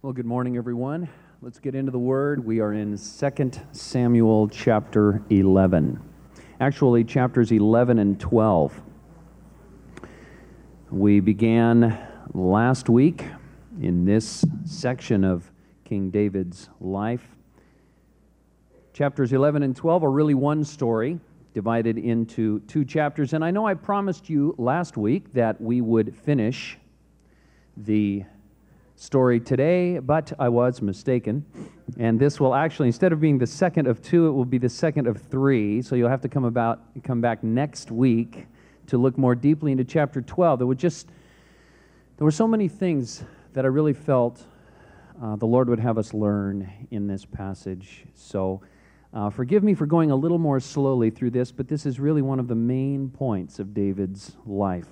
Well, good morning, everyone. Let's get into the Word. We are in 2 Samuel chapter 11. Actually, chapters 11 and 12. We began last week in this section of King David's life. Chapters 11 and 12 are really one story, divided into two chapters. And I know I promised you last week that we would finish the story today, but I was mistaken. And this will actually, instead of being the second of two, it will be the second of three. So you'll have to come back next week to look more deeply into chapter 12. There were so many things that I really felt the Lord would have us learn in this passage. So forgive me for going a little more slowly through this, but this is really one of the main points of David's life.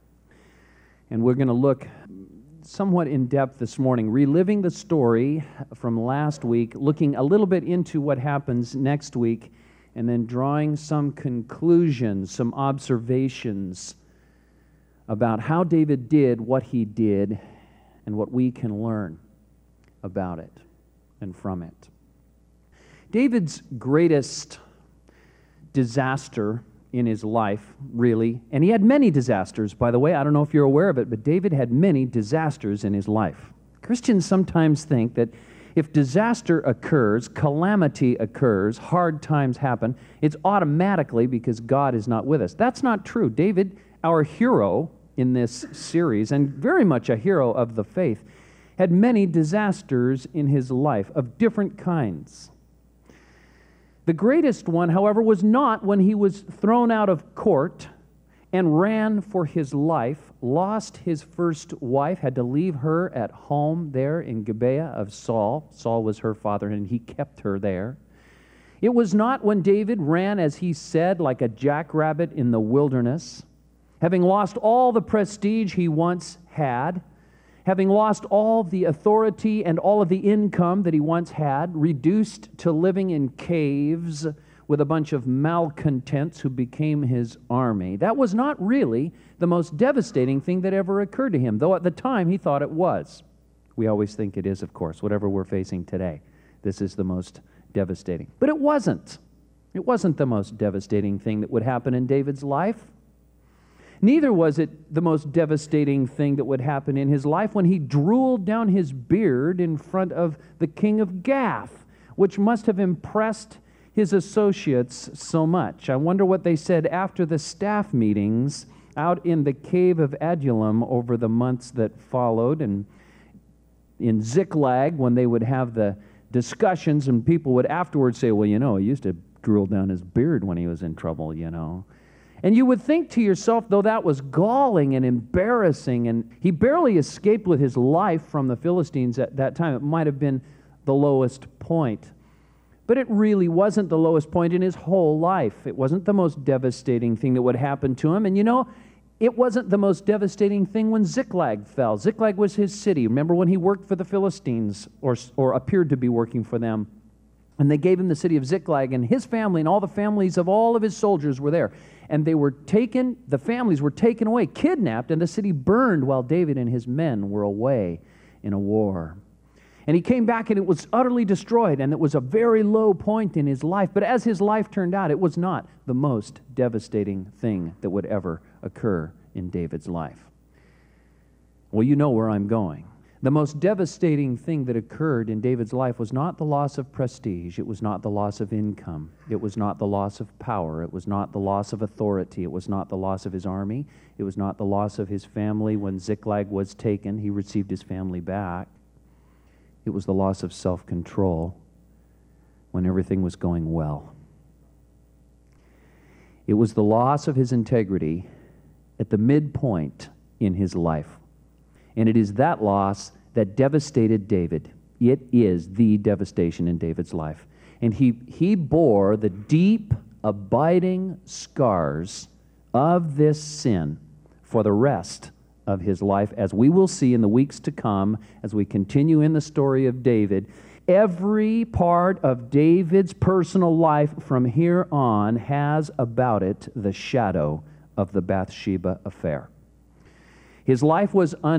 And we're going to look somewhat in depth this morning, reliving the story from last week, looking a little bit into what happens next week, and then drawing some conclusions, some observations about how David did what he did and what we can learn about it and from it. David's greatest disaster in his life, really, and he had many disasters, by the way. I don't know if you're aware of it, but David had many disasters in his life. Christians sometimes think that if disaster occurs, calamity occurs, hard times happen, it's automatically because God is not with us. That's not true. David, our hero in this series, and very much a hero of the faith, had many disasters in his life of different kinds. The greatest one, however, was not when he was thrown out of court and ran for his life, lost his first wife, had to leave her at home there in Gibeah of Saul. Saul was her father, and he kept her there. It was not when David ran, as he said, like a jackrabbit in the wilderness, having lost all the prestige he once had, having lost all the authority and all of the income that he once had, reduced to living in caves with a bunch of malcontents who became his army. That was not really the most devastating thing that ever occurred to him, though at the time he thought it was. We always think it is, of course, whatever we're facing today. This is the most devastating. But it wasn't. It wasn't the most devastating thing that would happen in David's life. Neither was it the most devastating thing that would happen in his life when he drooled down his beard in front of the king of Gath, which must have impressed his associates so much. I wonder what they said after the staff meetings out in the cave of Adullam over the months that followed, and in Ziklag when they would have the discussions and people would afterwards say, well, he used to drool down his beard when he was in trouble, And you would think to yourself, though that was galling and embarrassing, and he barely escaped with his life from the Philistines at that time. It might have been the lowest point. But it really wasn't the lowest point in his whole life. It wasn't the most devastating thing that would happen to him. And it wasn't the most devastating thing when Ziklag fell. Ziklag was his city. Remember when he worked for the Philistines, or appeared to be working for them? And they gave him the city of Ziklag, and his family and all the families of all of his soldiers were there. And the families were taken away, kidnapped, and the city burned while David and his men were away in a war. And he came back, and it was utterly destroyed, and it was a very low point in his life. But as his life turned out, it was not the most devastating thing that would ever occur in David's life. Well, you know where I'm going. The most devastating thing that occurred in David's life was not the loss of prestige. It was not the loss of income. It was not the loss of power. It was not the loss of authority. It was not the loss of his army. It was not the loss of his family. When Ziklag was taken, he received his family back. It was the loss of self-control when everything was going well. It was the loss of his integrity at the midpoint in his life. And it is that loss that devastated David. It is the devastation in David's life. And he bore the deep, abiding scars of this sin for the rest of his life, as we will see in the weeks to come as we continue in the story of David. Every part of David's personal life from here on has about it the shadow of the Bathsheba affair. His life was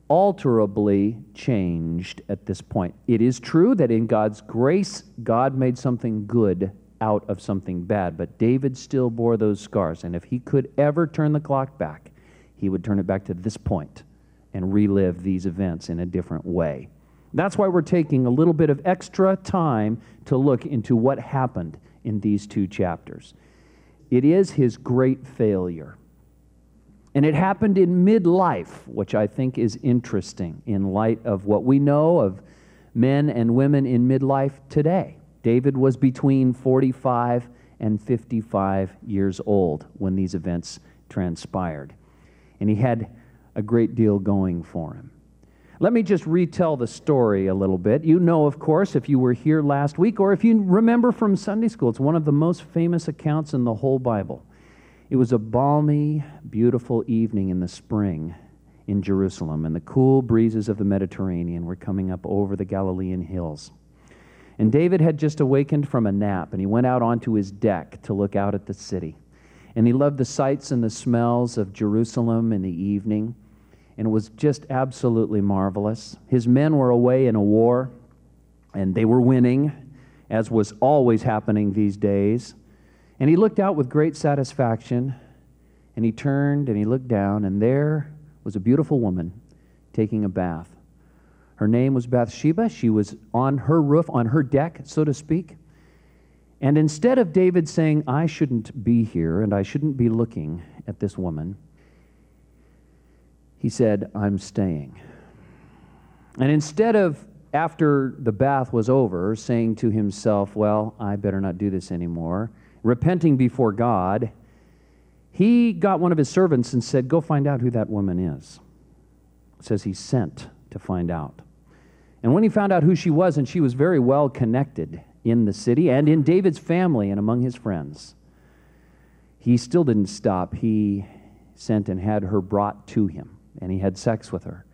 unalterably changed at this point. It is true that in God's grace, God made something good out of something bad, but David still bore those scars, and if he could ever turn the clock back, he would turn it back to this point and relive these events in a different way. That's why we're taking a little bit of extra time to look into what happened in these 2 chapters. It is his great failure. And it happened in midlife, which I think is interesting in light of what we know of men and women in midlife today. David was between 45 and 55 years old when these events transpired. And he had a great deal going for him. Let me just retell the story a little bit. You know, of course, if you were here last week, or if you remember from Sunday school, it's one of the most famous accounts in the whole Bible. It was a balmy, beautiful evening in the spring in Jerusalem, and the cool breezes of the Mediterranean were coming up over the Galilean hills. And David had just awakened from a nap, and he went out onto his deck to look out at the city. And he loved the sights and the smells of Jerusalem in the evening, and it was just absolutely marvelous. His men were away in a war, and they were winning, as was always happening these days. And he looked out with great satisfaction, and he turned and he looked down, and there was a beautiful woman taking a bath. Her name was Bathsheba. She was on her roof, on her deck, so to speak. And instead of David saying, I shouldn't be here and I shouldn't be looking at this woman, he said, I'm staying. And instead of, after the bath was over, saying to himself, well, I better not do this anymore, repenting before God, he got one of his servants and said, go find out who that woman is. It says he sent to find out. And when he found out who she was, and she was very well connected in the city and in David's family and among his friends, he still didn't stop. He sent and had her brought to him, and he had sex with her.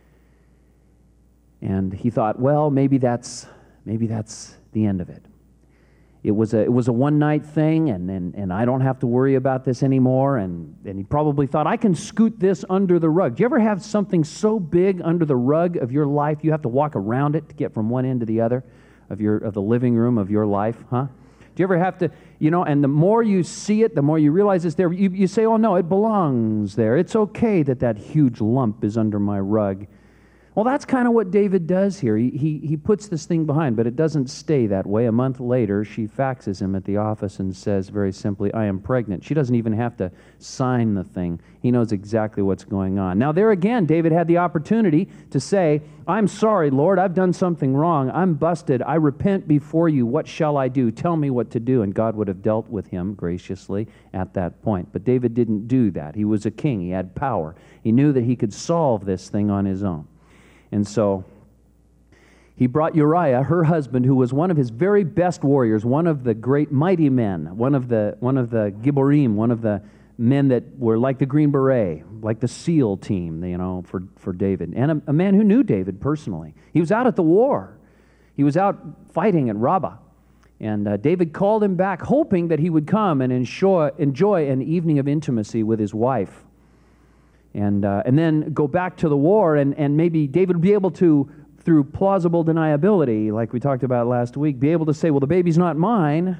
And he thought, well, maybe that's the end of it. It was a one-night thing, and I don't have to worry about this anymore. And he probably thought, I can scoot this under the rug. Do you ever have something so big under the rug of your life you have to walk around it to get from one end to the other of the living room of your life, huh? Do you ever have to, and the more you see it, the more you realize it's there. You say, oh, no, it belongs there. It's okay that huge lump is under my rug. Well, that's kind of what David does here. He puts this thing behind, but it doesn't stay that way. A month later, she faxes him at the office and says very simply, I am pregnant. She doesn't even have to sign the thing. He knows exactly what's going on. Now, there again, David had the opportunity to say, I'm sorry, Lord, I've done something wrong. I'm busted. I repent before you. What shall I do? Tell me what to do. And God would have dealt with him graciously at that point. But David didn't do that. He was a king. He had power. He knew that he could solve this thing on his own. And so he brought Uriah, her husband, who was one of his very best warriors, one of the great mighty men, one of the Gibborim, one of the men that were like the Green Beret, like the SEAL team, for David, and a man who knew David personally. He was out at the war. He was out fighting at Rabbah. And David called him back, hoping that he would come and enjoy an evening of intimacy with his wife. And then go back to the war, and maybe David would be able to, through plausible deniability, like we talked about last week, be able to say, well, the baby's not mine.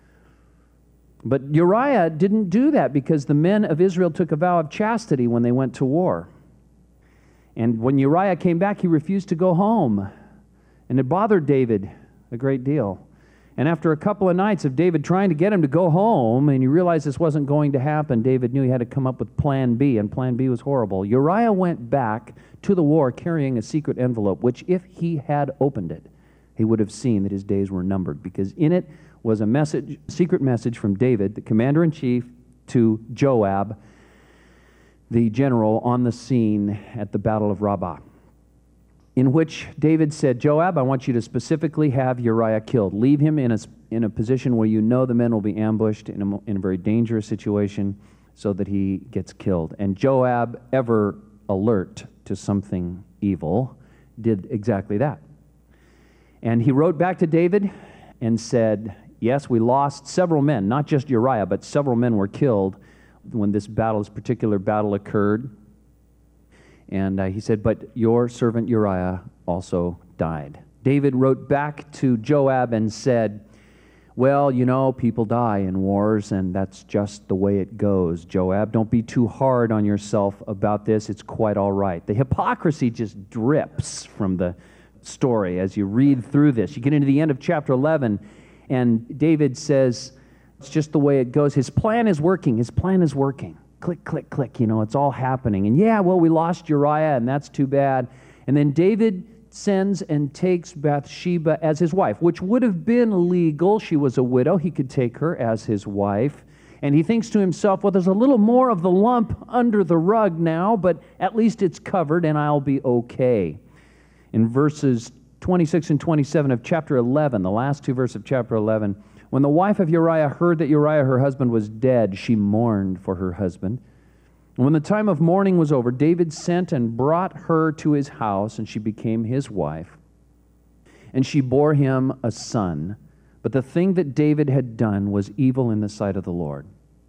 But Uriah didn't do that because the men of Israel took a vow of chastity when they went to war. And when Uriah came back, he refused to go home. And it bothered David a great deal. And after a couple of nights of David trying to get him to go home, and he realized this wasn't going to happen, David knew he had to come up with Plan B, and Plan B was horrible. Uriah went back to the war carrying a secret envelope, which if he had opened it, he would have seen that his days were numbered, because in it was a secret message from David, the commander-in-chief, to Joab, the general on the scene at the Battle of Rabbah, in which David said, Joab, I want you to specifically have Uriah killed. Leave him in a position where you know the men will be ambushed in a very dangerous situation so that he gets killed. And Joab, ever alert to something evil, did exactly that. And he wrote back to David and said, yes, we lost several men, not just Uriah, but several men were killed when this particular battle occurred. And he said, but your servant Uriah also died. David wrote back to Joab and said, well, you know, people die in wars, and that's just the way it goes, Joab. Don't be too hard on yourself about this. It's quite all right. The hypocrisy just drips from the story as you read through this. You get into the end of chapter 11, and David says, it's just the way it goes. His plan is working. His plan is working. Click, click, click. You know, it's all happening. And yeah, well, we lost Uriah, and that's too bad. And then David sends and takes Bathsheba as his wife, which would have been legal. She was a widow. He could take her as his wife. And he thinks to himself, well, there's a little more of the lump under the rug now, but at least it's covered and I'll be okay. In verses 26 and 27 of chapter 11, the last two verses of chapter 11, when the wife of Uriah heard that Uriah, her husband, was dead, she mourned for her husband. And when the time of mourning was over, David sent and brought her to his house, and she became his wife. And she bore him a son. But the thing that David had done was evil in the sight of the Lord. ...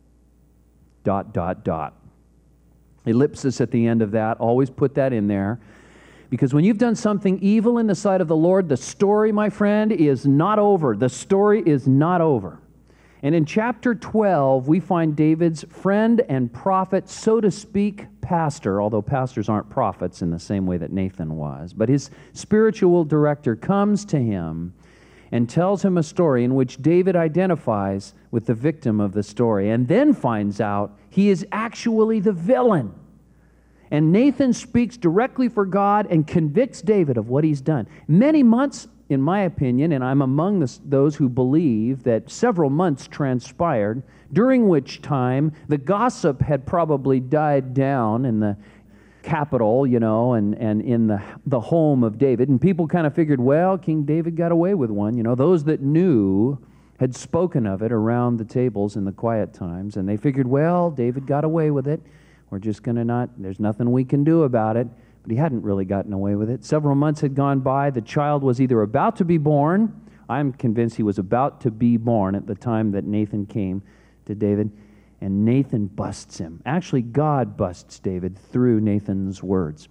Ellipsis at the end of that. Always put that in there. Because when you've done something evil in the sight of the Lord, the story, my friend, is not over. The story is not over. And in chapter 12, we find David's friend and prophet, so to speak, pastor, although pastors aren't prophets in the same way that Nathan was. But his spiritual director comes to him and tells him a story in which David identifies with the victim of the story and then finds out he is actually the villain. And Nathan speaks directly for God and convicts David of what he's done. Many months, in my opinion, and I'm among those who believe that several months transpired, during which time the gossip had probably died down in the capital, you know, and in the home of David. And people kind of figured, well, King David got away with one. You know, those that knew had spoken of it around the tables in the quiet times. And they figured, well, David got away with it. We're just going to there's nothing we can do about it. But he hadn't really gotten away with it. Several months had gone by. The child was either about to be born. I'm convinced he was about to be born at the time that Nathan came to David. And Nathan busts him. Actually, God busts David through Nathan's words.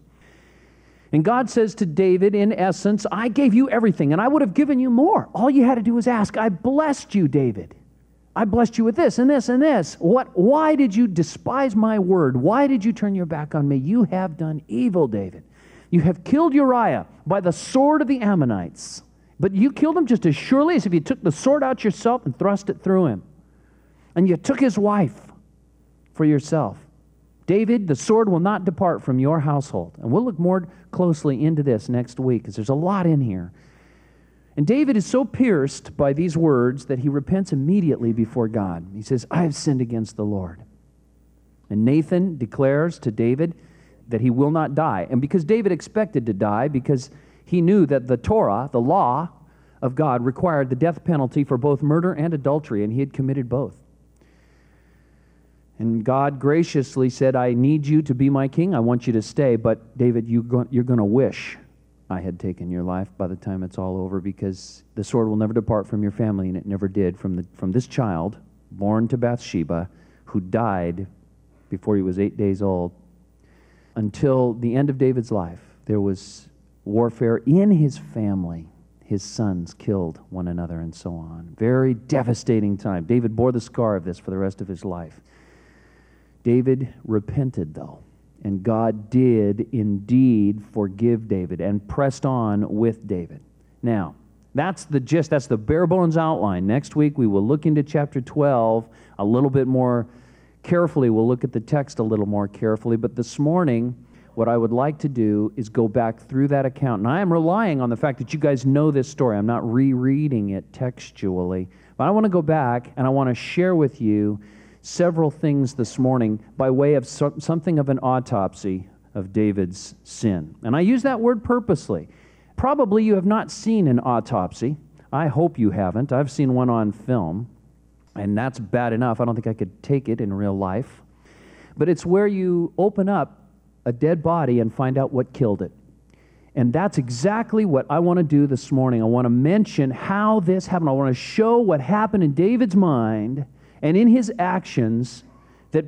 And God says to David, in essence, I gave you everything, and I would have given you more. All you had to do was ask. I blessed you, David. I blessed you with this and this and this. Why did you despise my word? Why did you turn your back on me? You have done evil, David. You have killed Uriah by the sword of the Ammonites. But you killed him just as surely as if you took the sword out yourself and thrust it through him. And you took his wife for yourself. David, the sword will not depart from your household. And we'll look more closely into this next week because there's a lot in here. And David is so pierced by these words that he repents immediately before God. He says, I have sinned against the Lord. And Nathan declares to David that he will not die. And because David expected to die, because he knew that the Torah, the law of God, required the death penalty for both murder and adultery, and he had committed both. And God graciously said, I need you to be my king. I want you to stay. But David, you're going to wish I had taken your life by the time it's all over, because the sword will never depart from your family, and it never did from this child born to Bathsheba, who died before he was 8 days old. Until the end of David's life, there was warfare in his family. His sons killed one another and so on. Very devastating time. David bore the scar of this for the rest of his life. David repented, though. And God did indeed forgive David and pressed on with David. Now, that's the gist, that's the bare bones outline. Next week we will look into chapter 12 a little bit more carefully. We'll look at the text a little more carefully. But this morning, what I would like to do is go back through that account. And I am relying on the fact that you guys know this story. I'm not rereading it textually. But I want to go back and I want to share with you several things this morning by way of something of an autopsy of David's sin. And I use that word purposely. Probably you have not seen an autopsy. I hope you haven't. I've seen one on film, and that's bad enough. I don't think I could take it in real life. But it's where you open up a dead body and find out what killed it. And that's exactly what I want to do this morning. I want to mention how this happened. I want to show what happened in David's mind and in his actions that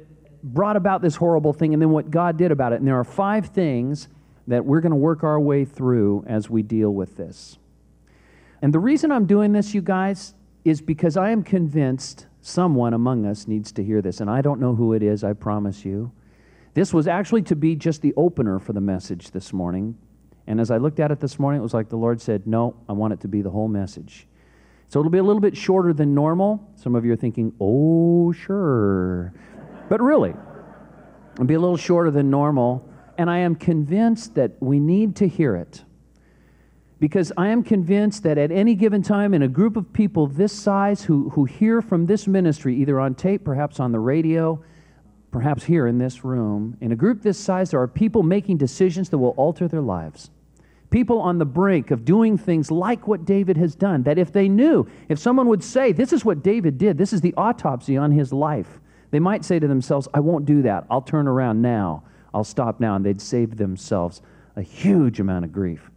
brought about this horrible thing and then what God did about it. And there are 5 things that we're going to work our way through as we deal with this. And the reason I'm doing this, you guys, is because I am convinced someone among us needs to hear this. And I don't know who it is, I promise you. This was actually to be just the opener for the message this morning. And as I looked at it this morning, it was like the Lord said, no, I want it to be the whole message. So it'll be a little bit shorter than normal. Some of you are thinking, oh, sure. But really, it'll be a little shorter than normal. And I am convinced that we need to hear it. Because I am convinced that at any given time in a group of people this size who hear from this ministry, either on tape, perhaps on the radio, perhaps here in this room, in a group this size, there are people making decisions that will alter their lives. People on the brink of doing things like what David has done, that if they knew, if someone would say, this is what David did, this is the autopsy on his life, they might say to themselves, I won't do that. I'll turn around now. I'll stop now. And they'd save themselves a huge amount of grief.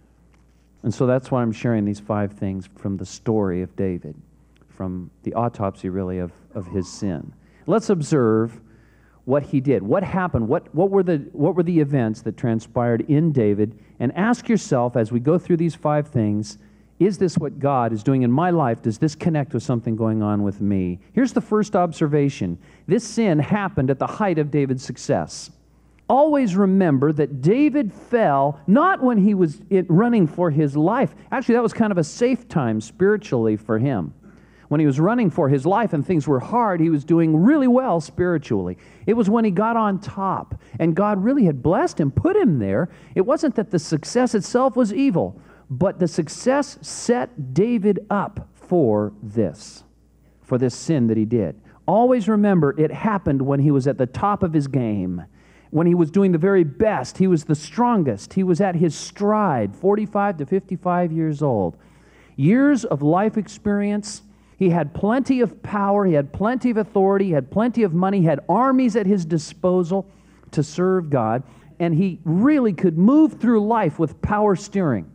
And so that's why I'm sharing these 5 things from the story of David, from the autopsy, really, of his sin. Let's observe what he did. What happened? What were the events that transpired in David? And ask yourself, as we go through these 5 things, is this what God is doing in my life? Does this connect with something going on with me? Here's the first observation. This sin happened at the height of David's success. Always remember that David fell not when he was running for his life. Actually, that was kind of a safe time spiritually for him. When he was running for his life and things were hard, he was doing really well spiritually. It was when he got on top and God really had blessed him, put him there. It wasn't that the success itself was evil, but the success set David up for this sin that he did. Always remember it happened when he was at the top of his game. When he was doing the very best, he was the strongest. He was at his stride, 45 to 55 years old. Years of life experience. He had plenty of power. He had plenty of authority. He had plenty of money. He had armies at his disposal to serve God. And he really could move through life with power steering,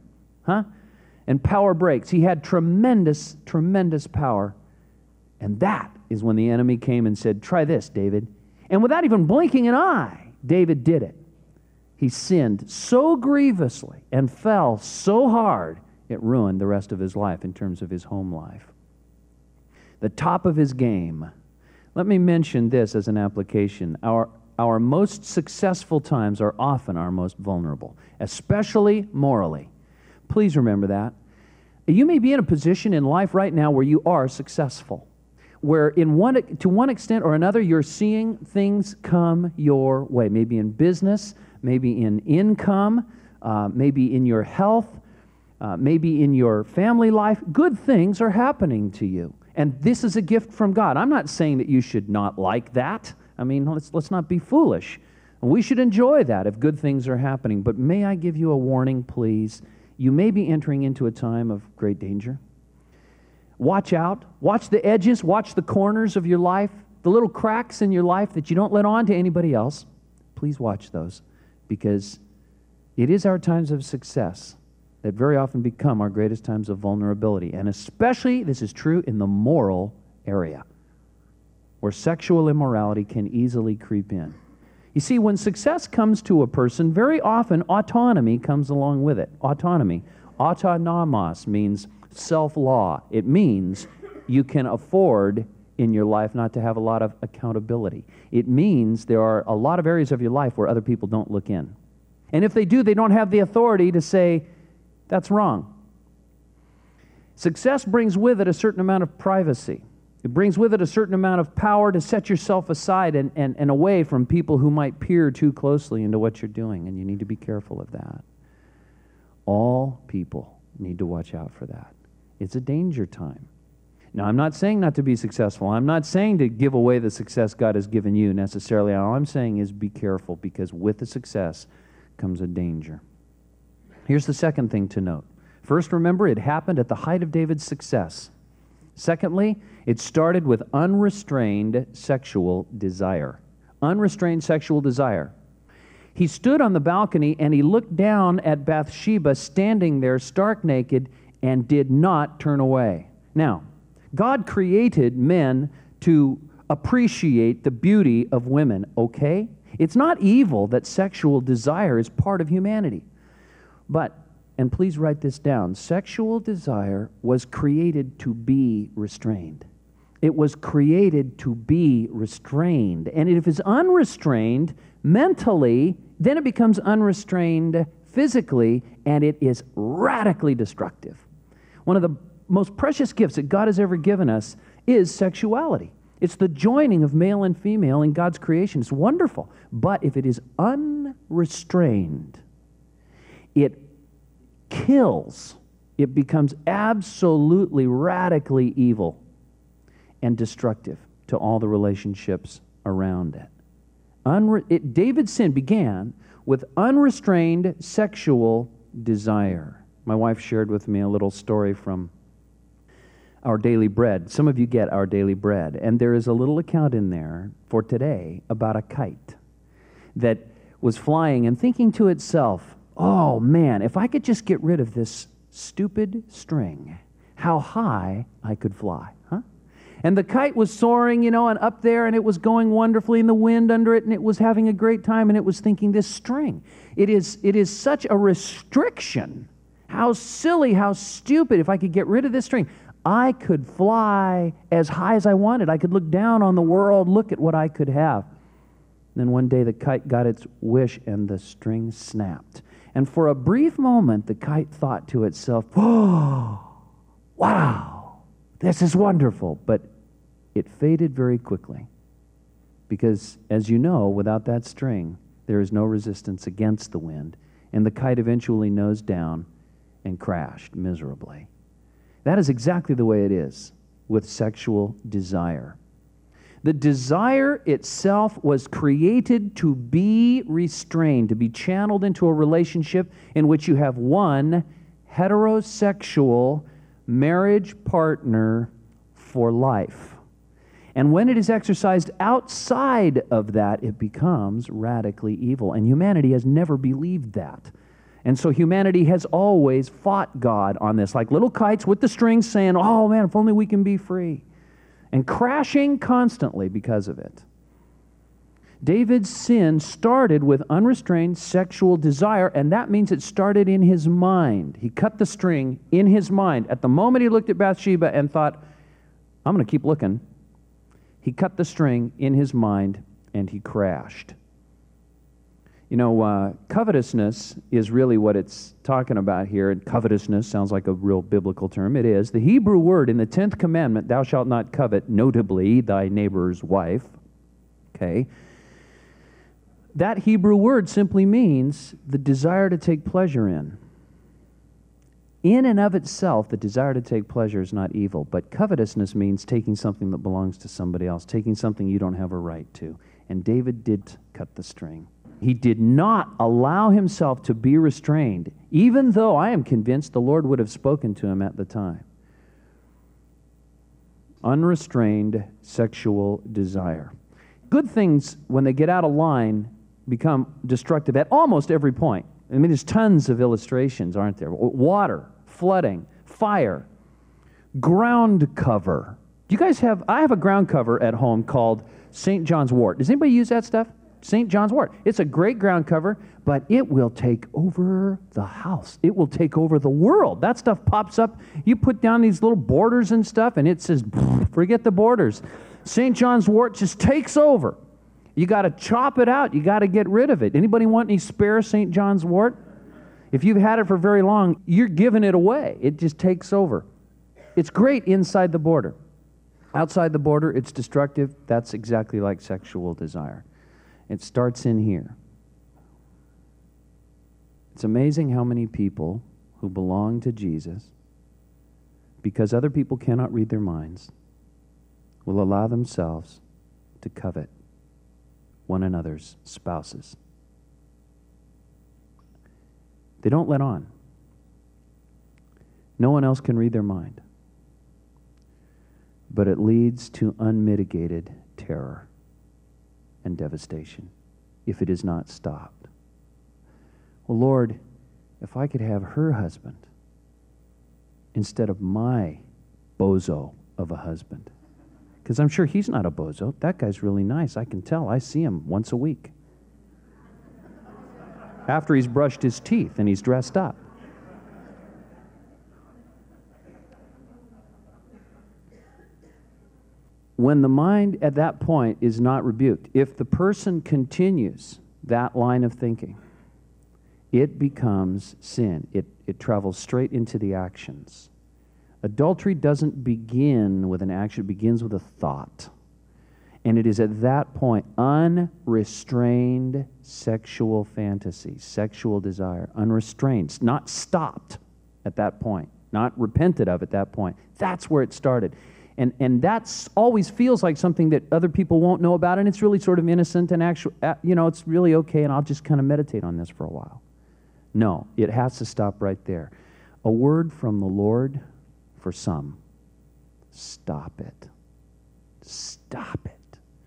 and power brakes. He had tremendous, tremendous power. And that is when the enemy came and said, try this, David. And without even blinking an eye, David did it. He sinned so grievously and fell so hard, it ruined the rest of his life in terms of his home life. The top of his game. Let me mention this as an application. Our most successful times are often our most vulnerable, especially morally. Please remember that. You may be in a position in life right now where you are successful, where to one extent or another you're seeing things come your way, maybe in business, maybe in income, maybe in your health, maybe in your family life. Good things are happening to you. And this is a gift from God. I'm not saying that you should not like that. I mean, let's not be foolish. We should enjoy that if good things are happening. But may I give you a warning, please? You may be entering into a time of great danger. Watch out. Watch the edges. Watch the corners of your life, the little cracks in your life that you don't let on to anybody else. Please watch those, because it is our times of success that very often become our greatest times of vulnerability. And especially, this is true in the moral area, where sexual immorality can easily creep in. You see, when success comes to a person, very often autonomy comes along with it. Autonomy. Autonomos means self-law. It means you can afford in your life not to have a lot of accountability. It means there are a lot of areas of your life where other people don't look in. And if they do, they don't have the authority to say, that's wrong. Success brings with it a certain amount of privacy. It brings with it a certain amount of power to set yourself aside and away from people who might peer too closely into what you're doing, and you need to be careful of that. All people need to watch out for that. It's a danger time. Now, I'm not saying not to be successful. I'm not saying to give away the success God has given you necessarily. All I'm saying is be careful, because with the success comes a danger. Here's the second thing to note. First, remember, it happened at the height of David's success. Secondly, it started with unrestrained sexual desire. Unrestrained sexual desire. He stood on the balcony and he looked down at Bathsheba standing there stark naked and did not turn away. Now, God created men to appreciate the beauty of women, okay? It's not evil that sexual desire is part of humanity. But, and please write this down, sexual desire was created to be restrained. It was created to be restrained. And if it's unrestrained mentally, then it becomes unrestrained physically, and it is radically destructive. One of the most precious gifts that God has ever given us is sexuality. It's the joining of male and female in God's creation. It's wonderful. But if it is unrestrained, it kills. It becomes absolutely radically evil and destructive to all the relationships around it. David's sin began with unrestrained sexual desire. My wife shared with me a little story from Our Daily Bread. Some of you get Our Daily Bread, and there is a little account in there for today about a kite that was flying and thinking to itself, oh man, if I could just get rid of this stupid string, how high I could fly, huh? And the kite was soaring, and up there, and it was going wonderfully, and the wind under it, and it was having a great time, and it was thinking, this string, it is such a restriction. How silly, how stupid, if I could get rid of this string. I could fly as high as I wanted. I could look down on the world, look at what I could have. Then one day the kite got its wish, and the string snapped. And for a brief moment, the kite thought to itself, oh, wow, this is wonderful. But it faded very quickly. Because, as you know, without that string, there is no resistance against the wind. And the kite eventually nosed down and crashed miserably. That is exactly the way it is with sexual desire. The desire itself was created to be restrained, to be channeled into a relationship in which you have one heterosexual marriage partner for life. And when it is exercised outside of that, it becomes radically evil. And humanity has never believed that. And so humanity has always fought God on this, like little kites with the strings saying, oh man, if only we can be free. And crashing constantly because of it. David's sin started with unrestrained sexual desire, and that means it started in his mind. He cut the string in his mind. At the moment he looked at Bathsheba and thought, I'm going to keep looking, he cut the string in his mind and he crashed. Covetousness is really what it's talking about here. And covetousness sounds like a real biblical term. It is. The Hebrew word in the 10th commandment, thou shalt not covet, notably thy neighbor's wife. Okay. That Hebrew word simply means the desire to take pleasure in. In and of itself, the desire to take pleasure is not evil, but covetousness means taking something that belongs to somebody else, taking something you don't have a right to. And David did cut the string. He did not allow himself to be restrained, even though I am convinced the Lord would have spoken to him at the time. Unrestrained sexual desire. Good things, when they get out of line, become destructive at almost every point. I mean, there's tons of illustrations, aren't there? Water, flooding, fire, ground cover. Do you guys have, I have a ground cover at home called St. John's wort. Does anybody use that stuff? St. John's wort. It's a great ground cover, but it will take over the house. It will take over the world. That stuff pops up. You put down these little borders and stuff, and it says, forget the borders. St. John's wort just takes over. You got to chop it out. You got to get rid of it. Anybody want any spare St. John's wort? If you've had it for very long, you're giving it away. It just takes over. It's great inside the border. Outside the border, it's destructive. That's exactly like sexual desire. It starts in here. It's amazing how many people who belong to Jesus, because other people cannot read their minds, will allow themselves to covet one another's spouses. They don't let on. No one else can read their mind. But it leads to unmitigated terror and devastation if it is not stopped. Well, Lord, if I could have her husband instead of my bozo of a husband, Because I'm sure he's not a bozo. That guy's really nice. I can tell. I see him once a week. After he's brushed his teeth and he's dressed up. When the mind at that point is not rebuked, if the person continues that line of thinking, it becomes sin. It travels straight into the actions. Adultery doesn't begin with an action, it begins with a thought. And it is at that point unrestrained sexual fantasy, sexual desire, unrestrained, not stopped at that point, not repented of at that point. That's where it started. And that's always feels like something that other people won't know about, and it's really sort of innocent and actual, it's really okay, and I'll just kind of meditate on this for a while. No, it has to stop right there. A word from the Lord for some. Stop it. Stop it.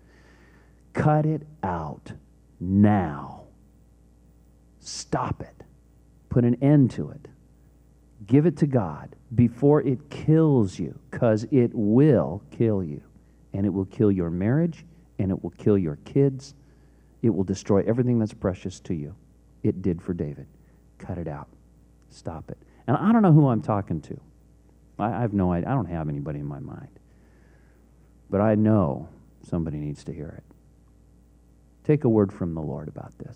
Cut it out now. Stop it. Put an end to it. Give it to God before it kills you, because it will kill you. And it will kill your marriage, and it will kill your kids. It will destroy everything that's precious to you. It did for David. Cut it out. Stop it. And I don't know who I'm talking to. I have no idea. I don't have anybody in my mind. But I know somebody needs to hear it. Take a word from the Lord about this.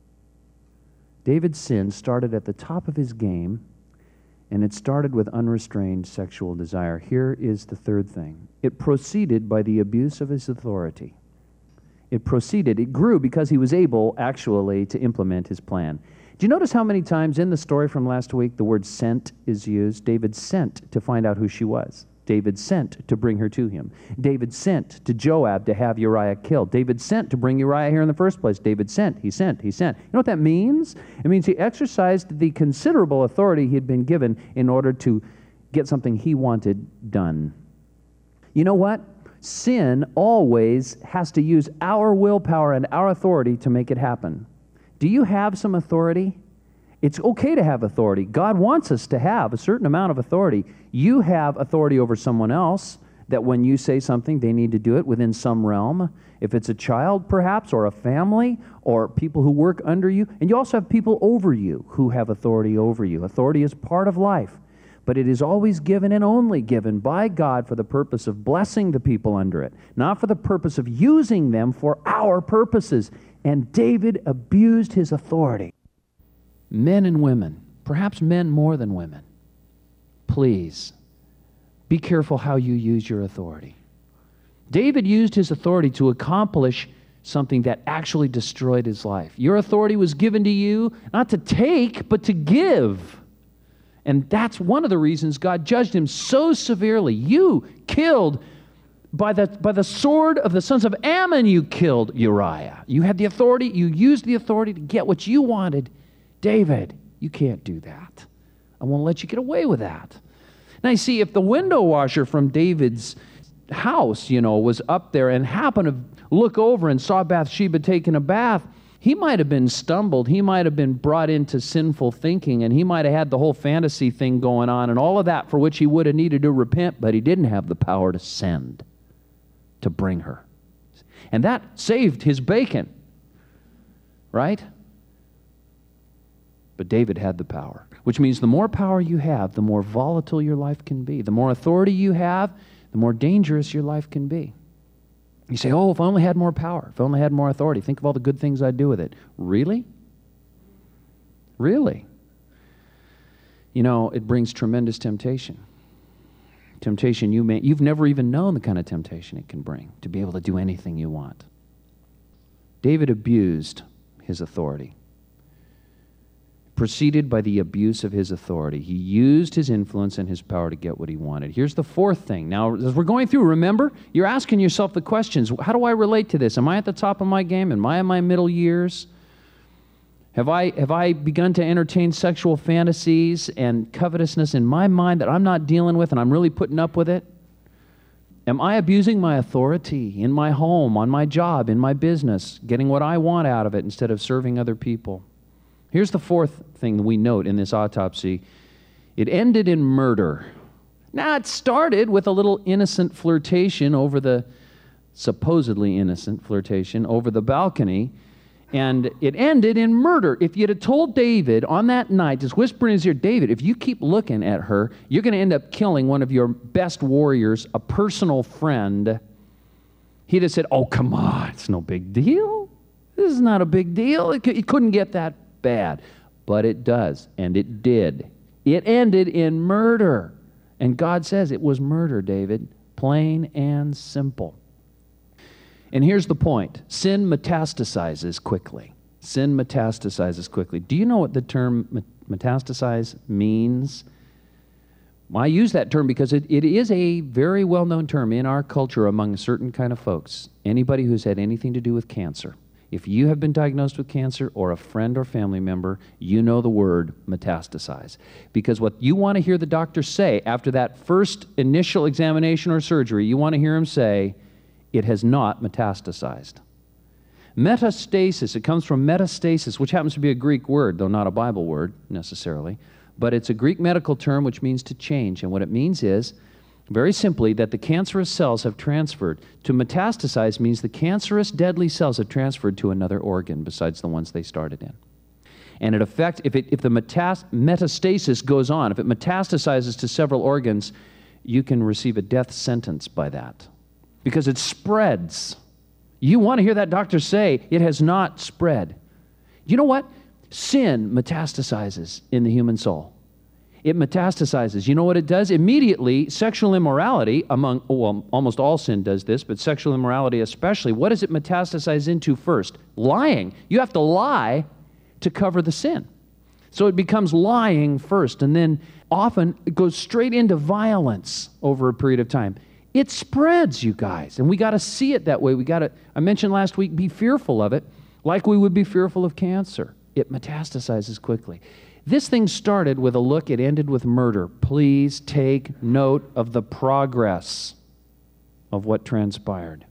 David's sin started at the top of his game, and it started with unrestrained sexual desire. Here is the third thing. It proceeded by the abuse of his authority. It grew because he was able, actually, to implement his plan. Do you notice how many times in the story from last week the word sent is used? David sent to find out who she was. David sent to bring her to him. David sent to Joab to have Uriah killed. David sent to bring Uriah here in the first place. David sent, he sent, he sent. You know what that means? It means he exercised the considerable authority he had been given in order to get something he wanted done. You know what? Sin always has to use our willpower and our authority to make it happen. Do you have some authority? It's okay to have authority. God wants us to have a certain amount of authority. You have authority over someone else, that when you say something, they need to do it within some realm. If it's a child, perhaps, or a family, or people who work under you. And you also have people over you who have authority over you. Authority is part of life. But it is always given and only given by God for the purpose of blessing the people under it, not for the purpose of using them for our purposes. And David abused his authority. Men and women, perhaps men more than women, please be careful how you use your authority. David used his authority to accomplish something that actually destroyed his life. Your authority was given to you not to take, but to give. And that's one of the reasons God judged him so severely. You killed, by the sword of the sons of Ammon, you killed Uriah. You had the authority, you used the authority to get what you wanted. David, you can't do that. I won't let you get away with that. Now, you see, if the window washer from David's house, was up there and happened to look over and saw Bathsheba taking a bath, he might have been stumbled. He might have been brought into sinful thinking, and he might have had the whole fantasy thing going on and all of that for which he would have needed to repent, but he didn't have the power to send, to bring her. And that saved his bacon, right? But David had the power, which means the more power you have, the more volatile your life can be. The more authority you have, the more dangerous your life can be. You say, oh, if I only had more power, if I only had more authority, think of all the good things I'd do with it. Really? Really? It brings tremendous temptation. Temptation you've never even known the kind of temptation it can bring, to be able to do anything you want. David abused his authority. Proceeded by the abuse of his authority. He used his influence and his power to get what he wanted. Here's the fourth thing. Now, as we're going through, remember, you're asking yourself the questions. How do I relate to this? Am I at the top of my game? Am I in my middle years? Have I begun to entertain sexual fantasies and covetousness in my mind that I'm not dealing with and I'm really putting up with it? Am I abusing my authority in my home, on my job, in my business, getting what I want out of it instead of serving other people? Here's the fourth thing that we note in this autopsy. It ended in murder. Now, it started with a little innocent flirtation over the, supposedly innocent flirtation over the balcony, and it ended in murder. If you'd have told David on that night, just whisper in his ear, David, if you keep looking at her, you're going to end up killing one of your best warriors, a personal friend, he'd have said, oh, come on, it's no big deal. This is not a big deal. It couldn't get that bad. But it does, and it did. It ended in murder. And God says it was murder, David, plain and simple. And here's the point. Sin metastasizes quickly. Sin metastasizes quickly. Do you know what the term metastasize means? Well, I use that term because it is a very well-known term in our culture among a certain kind of folks. Anybody who's had anything to do with cancer. If you have been diagnosed with cancer, or a friend or family member, you know the word metastasize. Because what you want to hear the doctor say after that first initial examination or surgery, you want to hear him say, it has not metastasized. Metastasis, it comes from metastasis, which happens to be a Greek word, though not a Bible word necessarily. But it's a Greek medical term which means to change. And what it means is, very simply, that the cancerous cells have transferred. To metastasize means the cancerous deadly cells have transferred to another organ besides the ones they started in. And it affects, if the metastasis goes on, if it metastasizes to several organs, you can receive a death sentence by that. Because it spreads. You want to hear that doctor say, it has not spread. You know what? Sin metastasizes in the human soul. It metastasizes. You know what it does? Immediately, sexual immorality, almost all sin does this, but sexual immorality especially, what does it metastasize into first? Lying. You have to lie to cover the sin. So it becomes lying first, and then often it goes straight into violence over a period of time. It spreads, you guys, and we got to see it that way. I mentioned last week, be fearful of it, like we would be fearful of cancer. It metastasizes quickly. This thing started with a look, it ended with murder. Please take note of the progress of what transpired.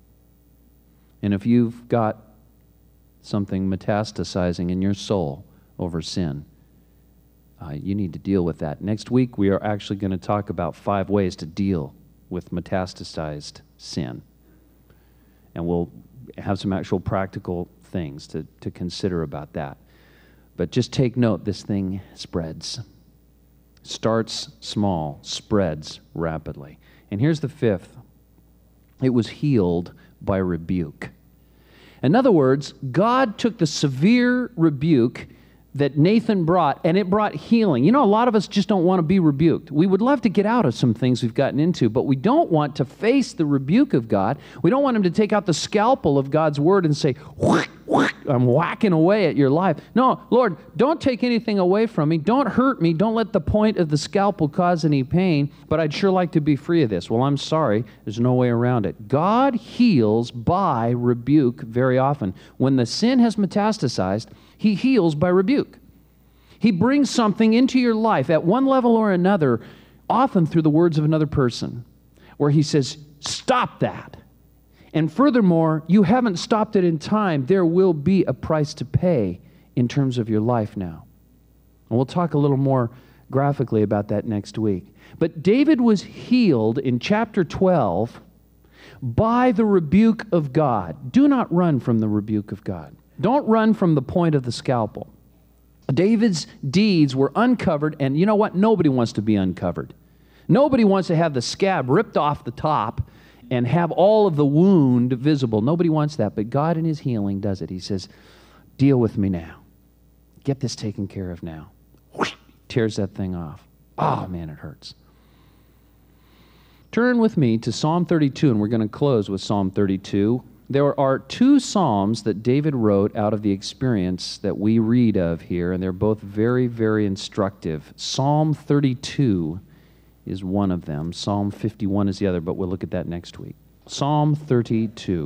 And if you've got something metastasizing in your soul over sin, you need to deal with that. Next week, we are actually going to talk about 5 ways to deal with metastasized sin. And we'll have some actual practical things to consider about that. But just take note, this thing spreads. Starts small, spreads rapidly. And here's the 5th. It was healed by rebuke. In other words, God took the severe rebuke that Nathan brought, and it brought healing. You know, a lot of us just don't want to be rebuked. We would love to get out of some things we've gotten into, but we don't want to face the rebuke of God. We don't want him to take out the scalpel of God's word and say, whack, whack, I'm whacking away at your life. No, Lord, don't take anything away from me. Don't hurt me. Don't let the point of the scalpel cause any pain, but I'd sure like to be free of this. Well, I'm sorry. There's no way around it. God heals by rebuke very often. When the sin has metastasized, he heals by rebuke. He brings something into your life at one level or another, often through the words of another person, where he says, stop that. And furthermore, you haven't stopped it in time. There will be a price to pay in terms of your life now. And we'll talk a little more graphically about that next week. But David was healed in chapter 12 by the rebuke of God. Do not run from the rebuke of God. Don't run from the point of the scalpel. David's deeds were uncovered, and you know what? Nobody wants to be uncovered. Nobody wants to have the scab ripped off the top and have all of the wound visible. Nobody wants that, but God in his healing does it. He says, deal with me now. Get this taken care of now. Whoosh, tears that thing off. Oh, man, it hurts. Turn with me to Psalm 32, and we're going to close with Psalm 32. There are 2 psalms that David wrote out of the experience that we read of here, and they're both very, very instructive. Psalm 32 is one of them. Psalm 51 is the other, but we'll look at that next week. Psalm 32.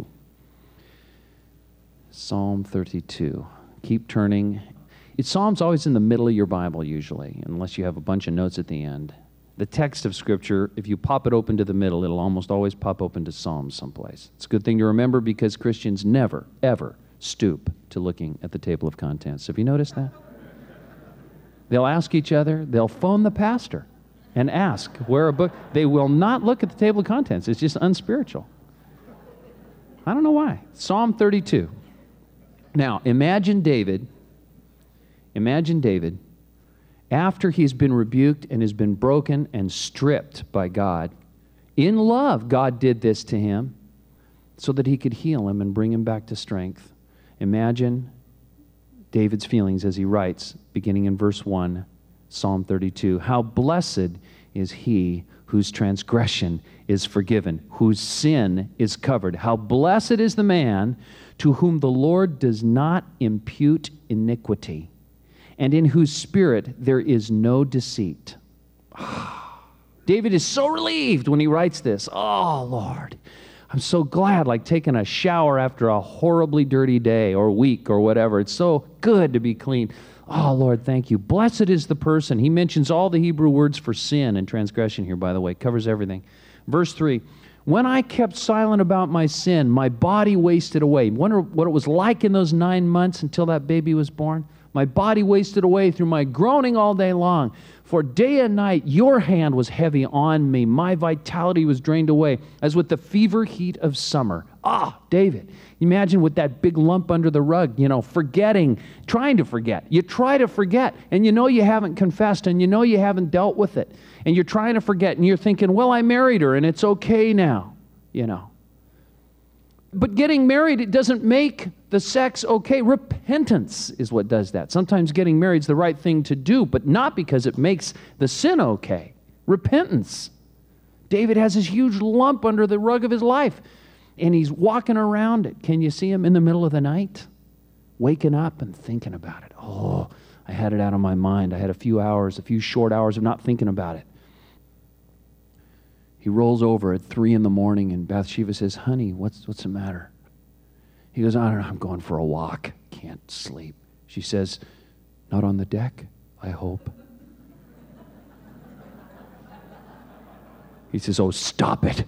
Psalm 32. Keep turning. Psalm's always in the middle of your Bible, usually, unless you have a bunch of notes at the end. The text of Scripture, if you pop it open to the middle, it'll almost always pop open to Psalms someplace. It's a good thing to remember because Christians never, ever stoop to looking at the table of contents. Have you noticed that? They'll ask each other, they'll phone the pastor. and ask where a book. They will not look at the table of contents. It's just unspiritual. I don't know why. Psalm 32. Now, imagine David, after he's been rebuked and has been broken and stripped by God. In love, God did this to him so that he could heal him and bring him back to strength. Imagine David's feelings as he writes, beginning in verse 1, Psalm 32. How blessed is he whose transgression is forgiven, whose sin is covered. How blessed is the man to whom the Lord does not impute iniquity, and in whose spirit there is no deceit. David is so relieved when he writes this. Oh, Lord, I'm so glad, like taking a shower after a horribly dirty day or week or whatever. It's so good to be clean. Oh, Lord, thank you. Blessed is the person. He mentions all the Hebrew words for sin and transgression here, by the way. Covers everything. Verse 3, when I kept silent about my sin, my body wasted away. Wonder what it was like in those 9 months until that baby was born? My body wasted away through my groaning all day long. For day and night your hand was heavy on me. My vitality was drained away as with the fever heat of summer. David, imagine with that big lump under the rug, forgetting, trying to forget. You try to forget, and you haven't confessed, and you haven't dealt with it. And you're trying to forget, and you're thinking, well, I married her, and it's okay now, But getting married, it doesn't make the sex okay. Repentance is what does that. Sometimes getting married is the right thing to do, but not because it makes the sin okay. Repentance. David has this huge lump under the rug of his life, and he's walking around it. Can you see him in the middle of the night? Waking up and thinking about it. Oh, I had it out of my mind. I had a few short hours of not thinking about it. He rolls over at 3 a.m, and Bathsheba says, honey, what's the matter? He goes, I don't know, I'm going for a walk. Can't sleep. She says, not on the deck, I hope. He says, oh, stop it.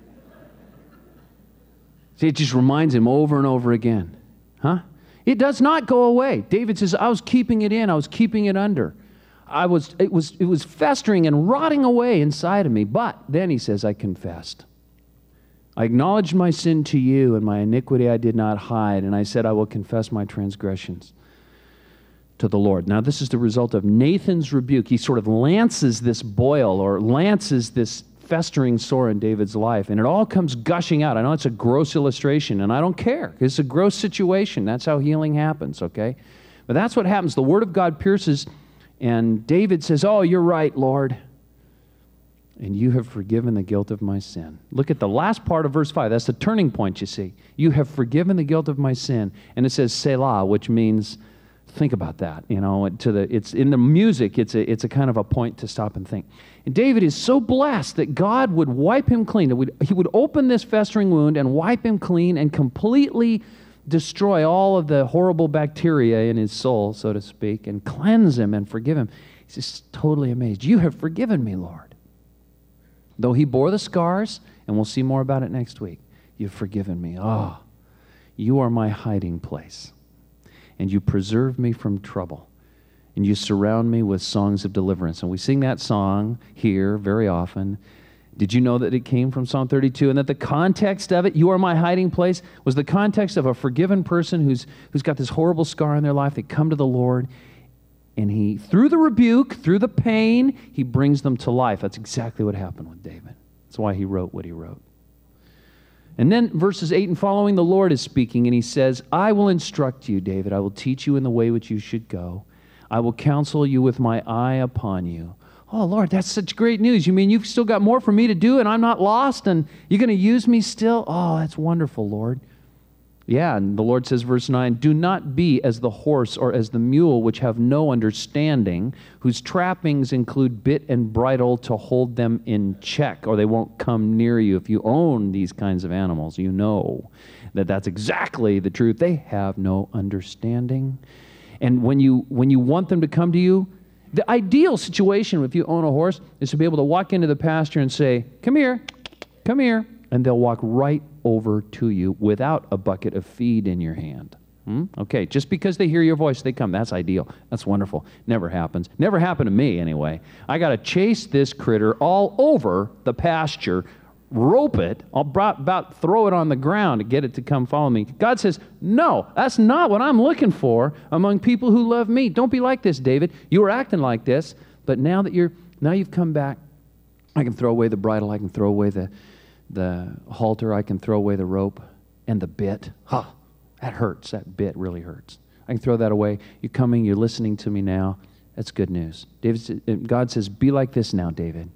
See, it just reminds him over and over again. It does not go away. David says, I was keeping it in. I was keeping it under. It was festering and rotting away inside of me. But then he says, I confessed. I acknowledged my sin to you, and my iniquity I did not hide. And I said, I will confess my transgressions to the Lord. Now, this is the result of Nathan's rebuke. He sort of lances this boil or lances this festering sore in David's life, and it all comes gushing out. I know it's a gross illustration, and I don't care. It's a gross situation. That's how healing happens, okay? But that's what happens. The Word of God pierces, and David says, oh, you're right, Lord, and you have forgiven the guilt of my sin. Look at the last part of verse 5. That's the turning point, you see. You have forgiven the guilt of my sin. And it says Selah, which means think about that. It's in the music, it's a kind of a point to stop and think. And David is so blessed that God would wipe him clean. He would open this festering wound and wipe him clean and completely destroy all of the horrible bacteria in his soul, so to speak, and cleanse him and forgive him. He's just totally amazed. You have forgiven me, Lord. Though he bore the scars, and we'll see more about it next week, you've forgiven me. Oh, you are my hiding place. And you preserve me from trouble. And you surround me with songs of deliverance. And we sing that song here very often. Did you know that it came from Psalm 32? And that the context of it, you are my hiding place, was the context of a forgiven person who's got this horrible scar in their life. They come to the Lord, and he, through the rebuke, through the pain, he brings them to life. That's exactly what happened with David. That's why he wrote what he wrote. And then verses 8 and following, the Lord is speaking, and he says, I will instruct you, David. I will teach you in the way which you should go. I will counsel you with my eye upon you. Oh, Lord, that's such great news. You mean you've still got more for me to do, and I'm not lost, and you're going to use me still? Oh, that's wonderful, Lord. Yeah, and the Lord says, verse 9, do not be as the horse or as the mule, which have no understanding, whose trappings include bit and bridle to hold them in check, or they won't come near you. If you own these kinds of animals, you know that that's exactly the truth. They have no understanding. And when you want them to come to you, the ideal situation if you own a horse is to be able to walk into the pasture and say, come here, and they'll walk right over to you without a bucket of feed in your hand. Okay, just because they hear your voice, they come. That's ideal. That's wonderful. Never happens. Never happened to me, anyway. I got to chase this critter all over the pasture, rope it, about throw it on the ground to get it to come follow me. God says, no, that's not what I'm looking for among people who love me. Don't be like this, David. You were acting like this, but now you've come back, I can throw away the bridle, I can throw away the halter, I can throw away the rope and the bit. That hurts. That bit really hurts. I can throw that away. You're coming, you're listening to me now. That's good news. God says, be like this now, David.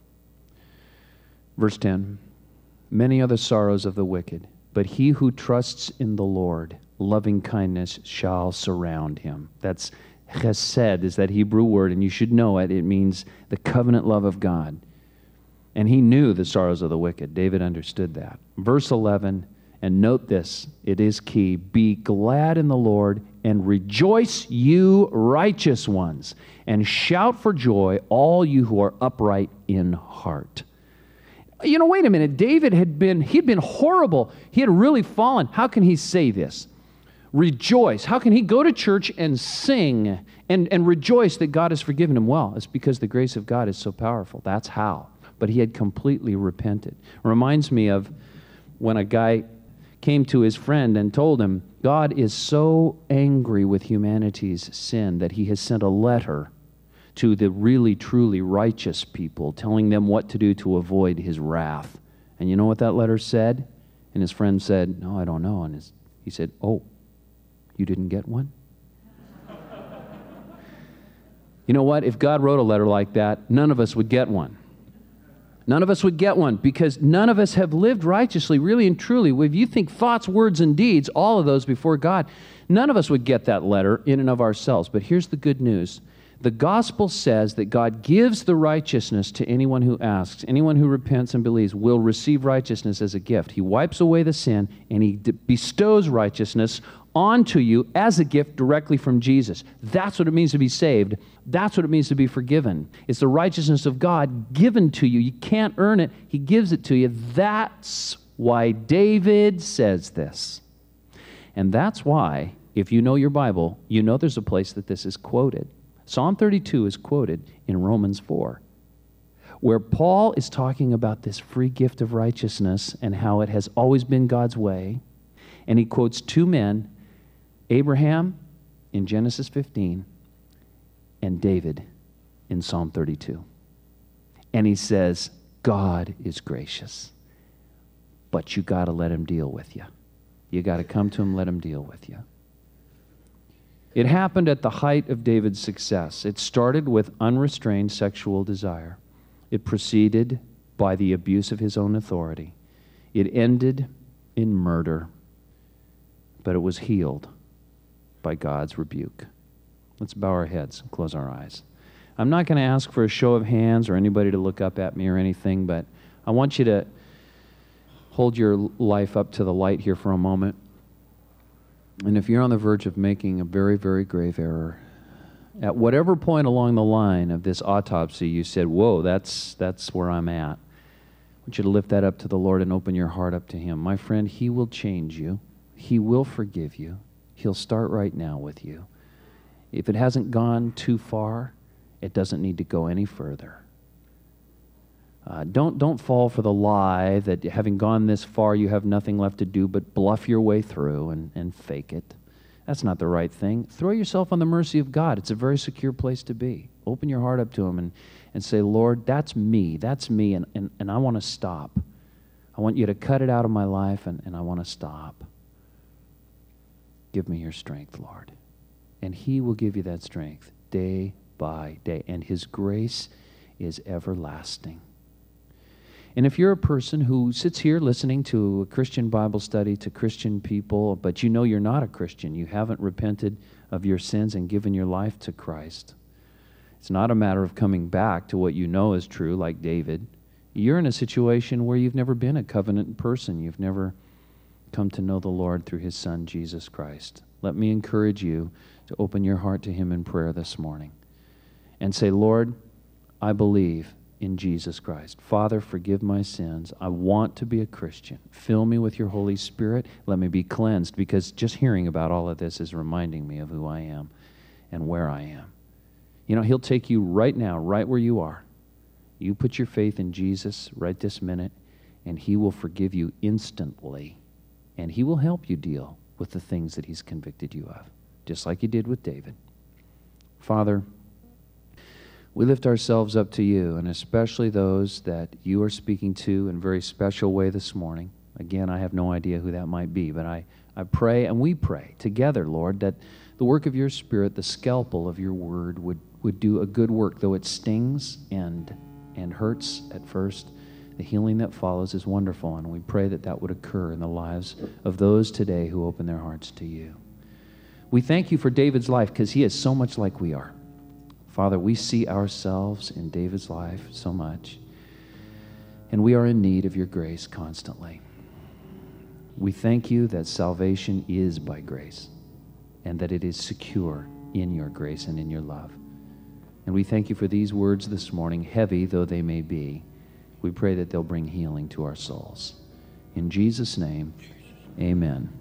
Verse 10, many are the sorrows of the wicked, but he who trusts in the Lord, loving kindness shall surround him. That's chesed, is that Hebrew word, and you should know it. It means the covenant love of God. And he knew the sorrows of the wicked. David understood that. Verse 11, and note this, it is key. Be glad in the Lord and rejoice, you righteous ones, and shout for joy, all you who are upright in heart. You know, wait a minute. David he'd been horrible. He had really fallen. How can he say this? Rejoice. How can he go to church and sing and rejoice that God has forgiven him? Well, it's because the grace of God is so powerful. That's how. But he had completely repented. Reminds me of when a guy came to his friend and told him, God is so angry with humanity's sin that he has sent a letter to the really, truly righteous people, telling them what to do to avoid his wrath. And you know what that letter said? And his friend said, no, I don't know. And he said, oh, you didn't get one? You know what? If God wrote a letter like that, none of us would get one. None of us would get one because none of us have lived righteously, really and truly. If you think thoughts, words, and deeds, all of those before God, none of us would get that letter in and of ourselves. But here's the good news. The gospel says that God gives the righteousness to anyone who asks. Anyone who repents and believes will receive righteousness as a gift. He wipes away the sin, and he bestows righteousness onto you as a gift directly from Jesus. That's what it means to be saved. That's what it means to be forgiven. It's the righteousness of God given to you. You can't earn it. He gives it to you. That's why David says this. And that's why, if you know your Bible, you know there's a place that this is quoted. Psalm 32 is quoted in Romans 4, where Paul is talking about this free gift of righteousness and how it has always been God's way. And he quotes two men, Abraham in Genesis 15 and David in Psalm 32. And he says, God is gracious, but you got to let him deal with you. You got to come to him, let him deal with you. It happened at the height of David's success. It started with unrestrained sexual desire. It proceeded by the abuse of his own authority. It ended in murder, but it was healed by God's rebuke. Let's bow our heads and close our eyes. I'm not going to ask for a show of hands or anybody to look up at me or anything, but I want you to hold your life up to the light here for a moment. And if you're on the verge of making a very, very grave error, at whatever point along the line of this autopsy you said, whoa, that's where I'm at, I want you to lift that up to the Lord and open your heart up to him. My friend, he will change you. He will forgive you. He'll start right now with you. If it hasn't gone too far, it doesn't need to go any further. Don't fall for the lie that having gone this far, you have nothing left to do but bluff your way through and fake it. That's not the right thing. Throw yourself on the mercy of God. It's a very secure place to be. Open your heart up to him and say, Lord, that's me, and I want to stop. I want you to cut it out of my life, and I want to stop. Give me your strength, Lord. And he will give you that strength day by day, and his grace is everlasting. And if you're a person who sits here listening to a Christian Bible study, to Christian people, but you know you're not a Christian, you haven't repented of your sins and given your life to Christ, it's not a matter of coming back to what you know is true, like David. You're in a situation where you've never been a covenant person. You've never come to know the Lord through his Son, Jesus Christ. Let me encourage you to open your heart to him in prayer this morning and say, Lord, I believe in Jesus Christ. Father, forgive my sins. I want to be a Christian. Fill me with your Holy Spirit. Let me be cleansed, because just hearing about all of this is reminding me of who I am and where I am. You know, he'll take you right now, right where you are. You put your faith in Jesus right this minute, and he will forgive you instantly, and he will help you deal with the things that he's convicted you of, just like he did with David. Father, we lift ourselves up to you, and especially those that you are speaking to in a very special way this morning. Again, I have no idea who that might be, but I pray, and we pray together, Lord, that the work of your Spirit, the scalpel of your word, would do a good work, though it stings and hurts at first. The healing that follows is wonderful, and we pray that that would occur in the lives of those today who open their hearts to you. We thank you for David's life, because he is so much like we are. Father, we see ourselves in David's life so much, and we are in need of your grace constantly. We thank you that salvation is by grace, and that it is secure in your grace and in your love. And we thank you for these words this morning, heavy though they may be. We pray that they'll bring healing to our souls. In Jesus' name, amen.